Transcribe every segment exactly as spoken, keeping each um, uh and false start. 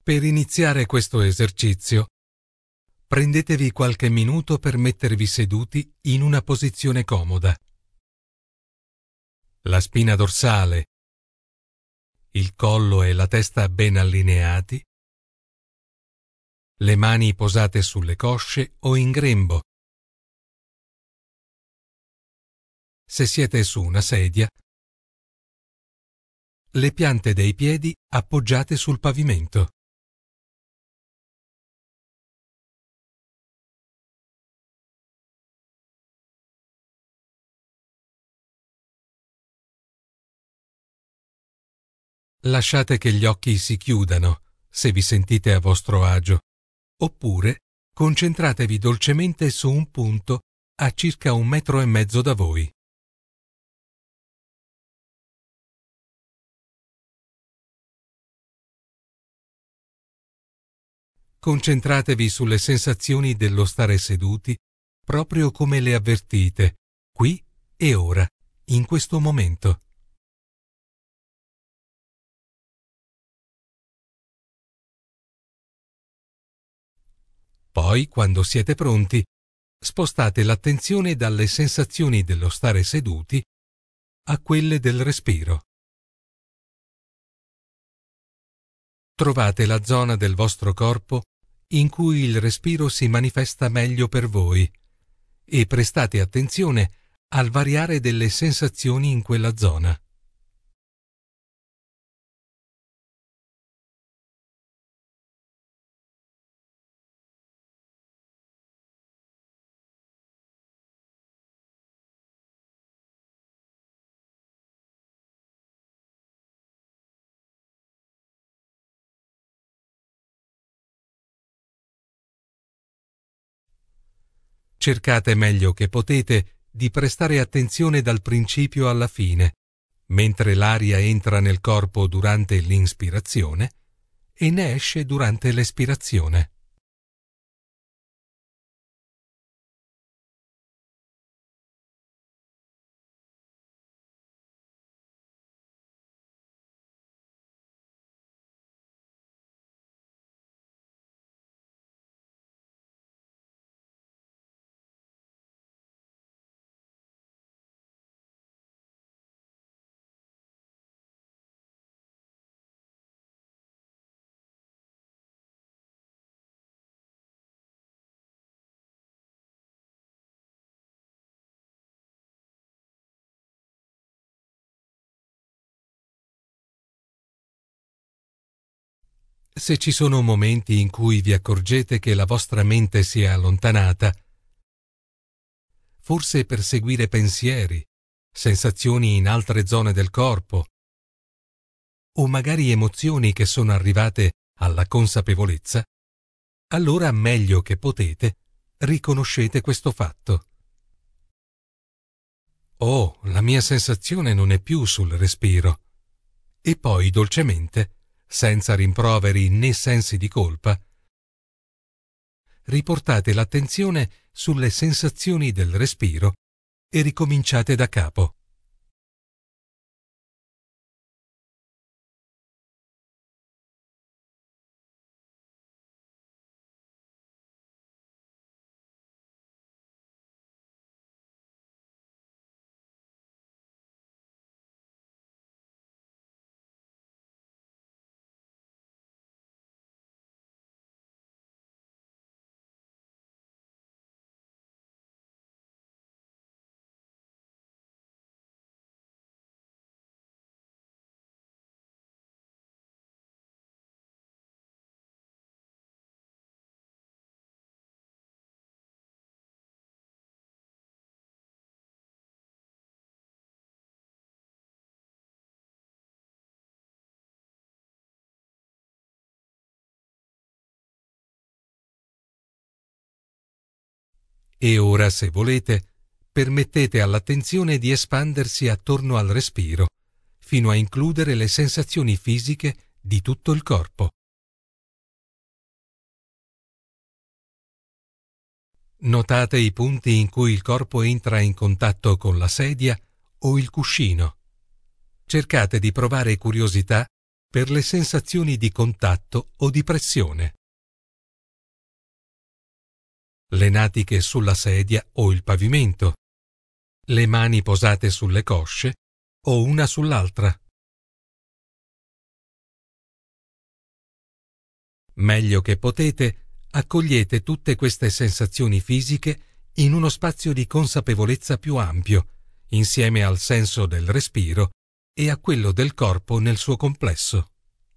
Per iniziare questo esercizio, prendetevi qualche minuto per mettervi seduti in una posizione comoda. La spina dorsale, il collo e la testa ben allineati, le mani posate sulle cosce o in grembo. Se siete su una sedia, le piante dei piedi appoggiate sul pavimento. Lasciate che gli occhi si chiudano se vi sentite a vostro agio, oppure concentratevi dolcemente su un punto a circa un metro e mezzo da voi. Concentratevi sulle sensazioni dello stare seduti, proprio come le avvertite, qui e ora, in questo momento. Poi, quando siete pronti, spostate l'attenzione dalle sensazioni dello stare seduti a quelle del respiro. Trovate la zona del vostro corpo in cui il respiro si manifesta meglio per voi e prestate attenzione al variare delle sensazioni in quella zona. Cercate meglio che potete di prestare attenzione dal principio alla fine, mentre l'aria entra nel corpo durante l'inspirazione e ne esce durante l'espirazione. Se ci sono momenti in cui vi accorgete che la vostra mente si è allontanata, forse per seguire pensieri, sensazioni in altre zone del corpo, o magari emozioni che sono arrivate alla consapevolezza, allora meglio che potete riconoscete questo fatto. Oh, la mia sensazione non è più sul respiro. E poi dolcemente, senza rimproveri né sensi di colpa, riportate l'attenzione sulle sensazioni del respiro e ricominciate da capo. E ora, se volete, permettete all'attenzione di espandersi attorno al respiro, fino a includere le sensazioni fisiche di tutto il corpo. Notate i punti in cui il corpo entra in contatto con la sedia o il cuscino. Cercate di provare curiosità per le sensazioni di contatto o di pressione. Le natiche sulla sedia o il pavimento, le mani posate sulle cosce o una sull'altra. Meglio che potete, accogliete tutte queste sensazioni fisiche in uno spazio di consapevolezza più ampio, insieme al senso del respiro e a quello del corpo nel suo complesso.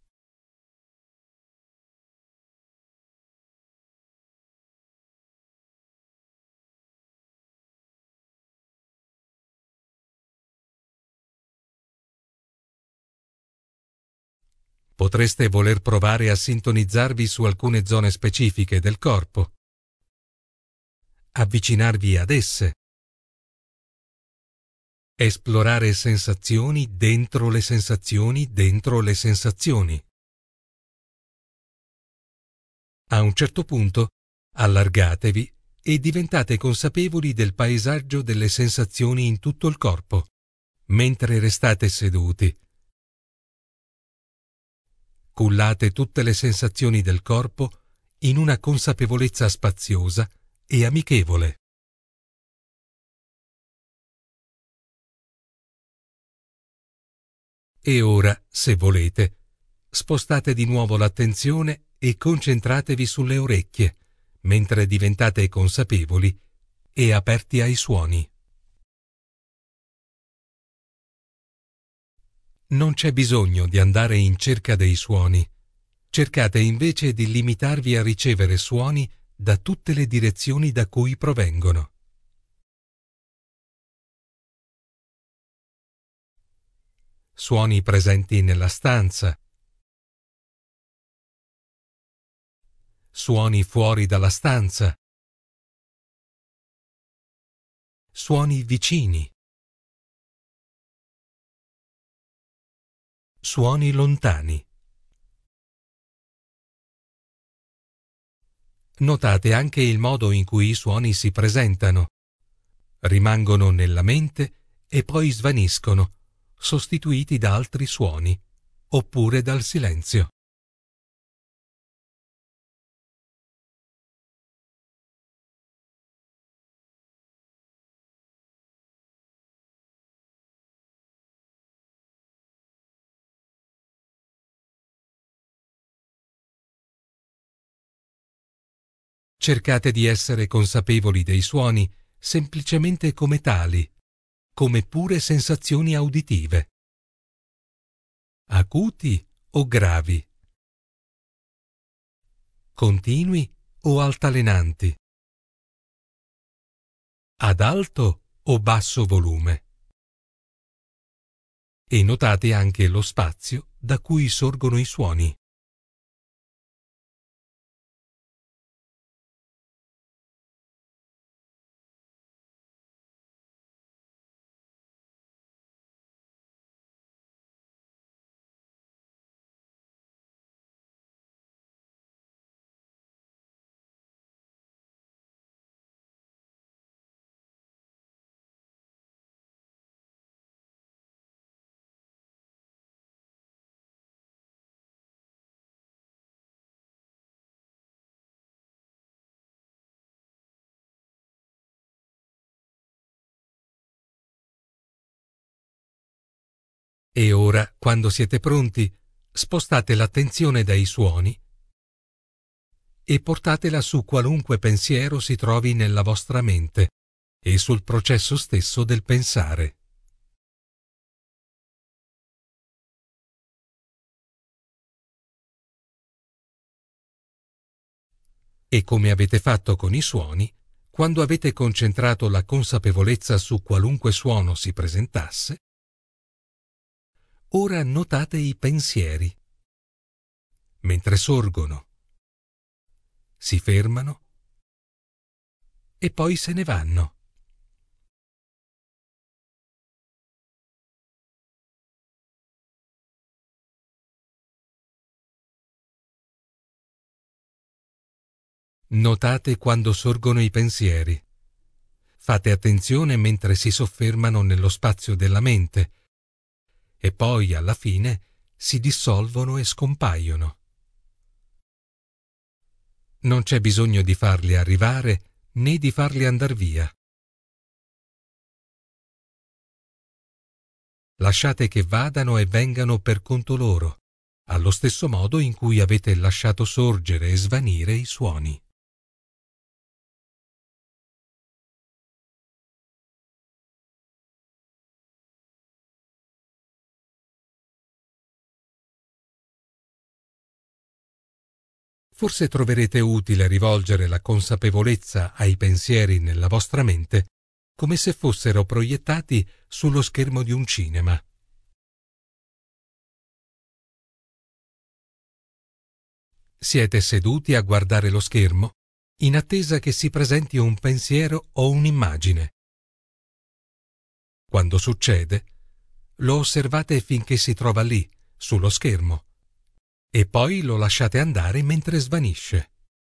Potreste voler provare a sintonizzarvi su alcune zone specifiche del corpo, avvicinarvi ad esse, esplorare sensazioni dentro le sensazioni dentro le sensazioni. A un certo punto, allargatevi e diventate consapevoli del paesaggio delle sensazioni in tutto il corpo, mentre restate seduti. Cullate tutte le sensazioni del corpo in una consapevolezza spaziosa e amichevole. E ora, se volete, spostate di nuovo l'attenzione e concentratevi sulle orecchie, mentre diventate consapevoli e aperti ai suoni. Non c'è bisogno di andare in cerca dei suoni. Cercate invece di limitarvi a ricevere suoni da tutte le direzioni da cui provengono. Suoni presenti nella stanza. Suoni fuori dalla stanza. Suoni vicini. Suoni lontani. Notate anche il modo in cui i suoni si presentano. Rimangono nella mente e poi svaniscono, sostituiti da altri suoni, oppure dal silenzio. Cercate di essere consapevoli dei suoni semplicemente come tali, come pure sensazioni uditive. Acuti o gravi. Continui o altalenanti. Ad alto o basso volume. E notate anche lo spazio da cui sorgono i suoni. E ora, quando siete pronti, spostate l'attenzione dai suoni e portatela su qualunque pensiero si trovi nella vostra mente e sul processo stesso del pensare. E come avete fatto con i suoni, quando avete concentrato la consapevolezza su qualunque suono si presentasse, ora notate i pensieri, mentre sorgono, si fermano e poi se ne vanno. Notate quando sorgono i pensieri. Fate attenzione mentre si soffermano nello spazio della mente e poi, alla fine, si dissolvono e scompaiono. Non c'è bisogno di farli arrivare né di farli andar via. Lasciate che vadano e vengano per conto loro, allo stesso modo in cui avete lasciato sorgere e svanire i suoni. Forse troverete utile rivolgere la consapevolezza ai pensieri nella vostra mente come se fossero proiettati sullo schermo di un cinema. Siete seduti a guardare lo schermo in attesa che si presenti un pensiero o un'immagine. Quando succede, lo osservate finché si trova lì, sullo schermo, e poi lo lasciate andare mentre svanisce.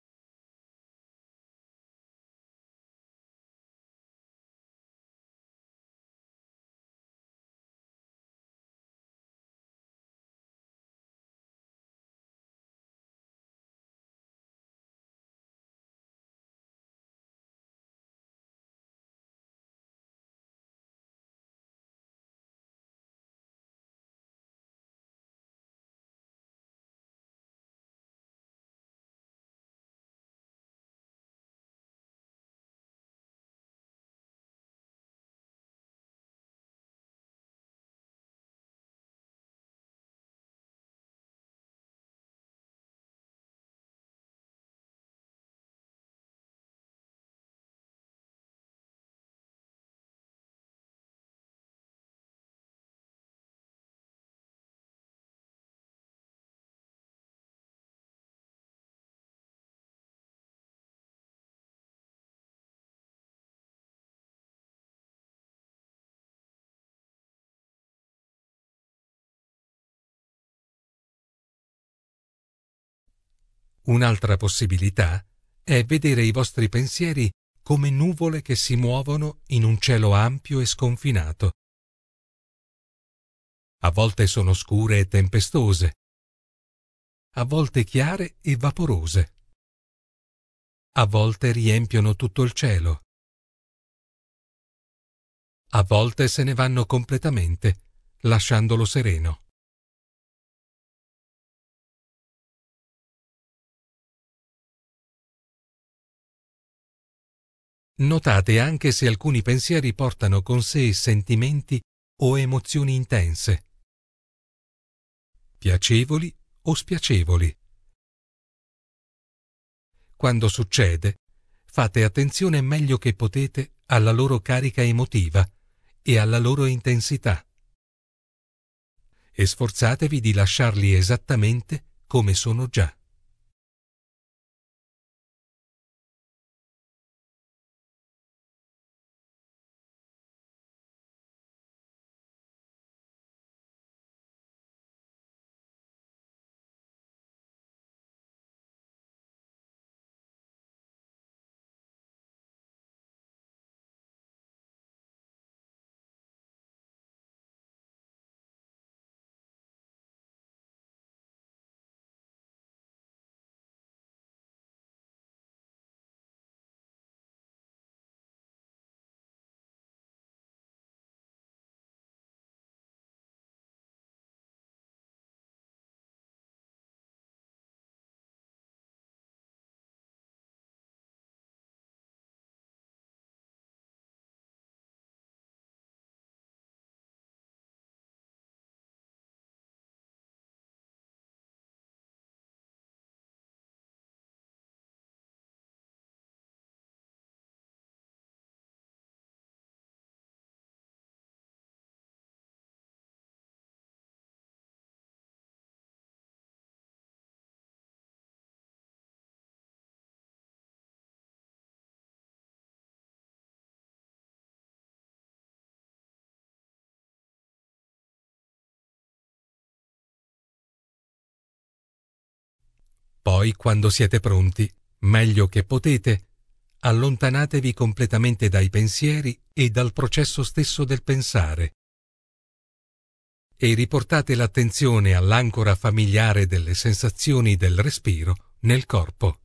Un'altra possibilità è vedere i vostri pensieri come nuvole che si muovono in un cielo ampio e sconfinato. A volte sono scure e tempestose, a volte chiare e vaporose. A volte riempiono tutto il cielo. A volte se ne vanno completamente, lasciandolo sereno. Notate anche se alcuni pensieri portano con sé sentimenti o emozioni intense, piacevoli o spiacevoli. Quando succede, fate attenzione meglio che potete alla loro carica emotiva e alla loro intensità. E sforzatevi di lasciarli esattamente come sono già. Poi, quando siete pronti, meglio che potete, allontanatevi completamente dai pensieri e dal processo stesso del pensare. e riportate l'attenzione all'ancora familiare delle sensazioni del respiro nel corpo.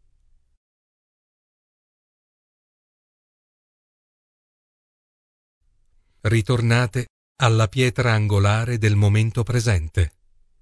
Ritornate alla pietra angolare del momento presente.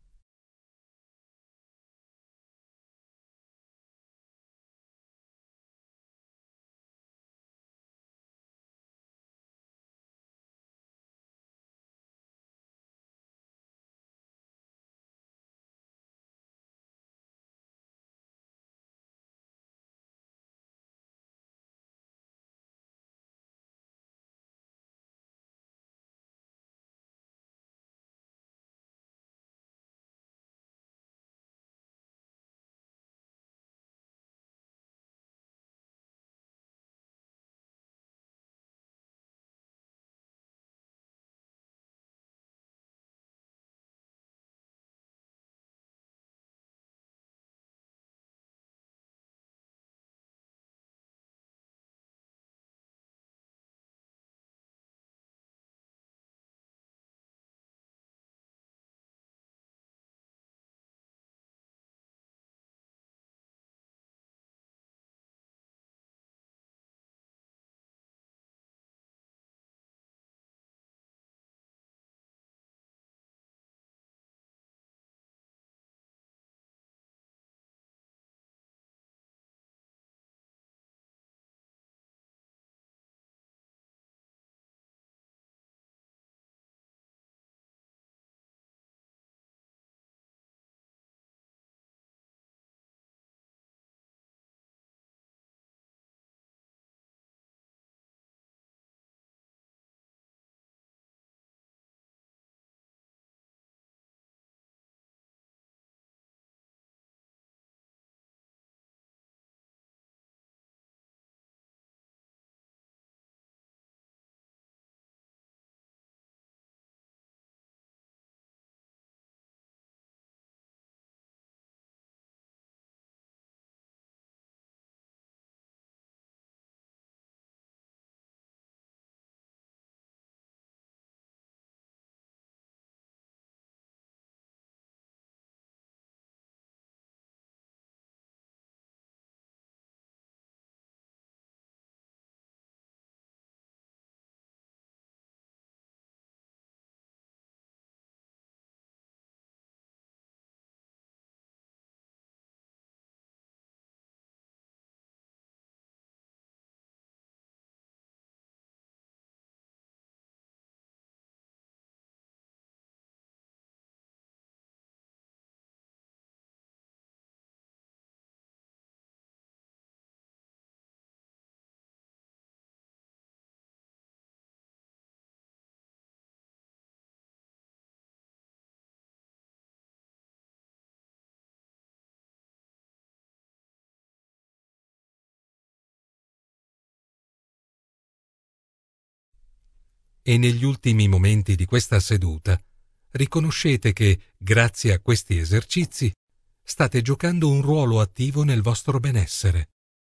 E negli ultimi momenti di questa seduta riconoscete che, grazie a questi esercizi, state giocando un ruolo attivo nel vostro benessere.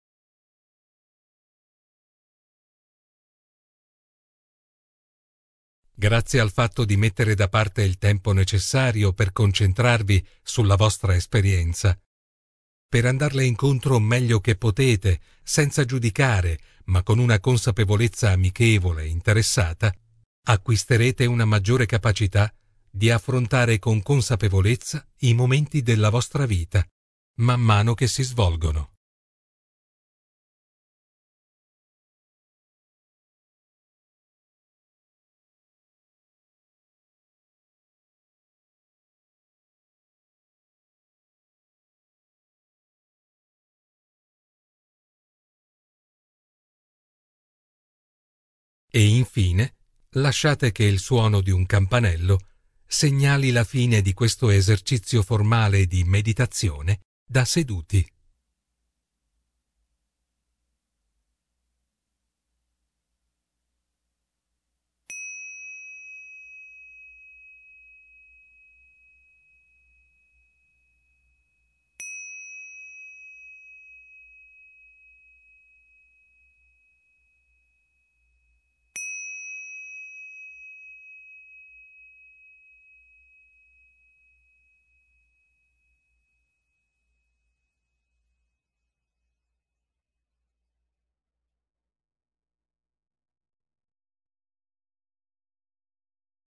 Grazie al fatto di mettere da parte il tempo necessario per concentrarvi sulla vostra esperienza, per andarle incontro meglio che potete, senza giudicare, ma con una consapevolezza amichevole e interessata, acquisterete una maggiore capacità di affrontare con consapevolezza i momenti della vostra vita, man mano che si svolgono. E infine, lasciate che il suono di un campanello segnali la fine di questo esercizio formale di meditazione da seduti.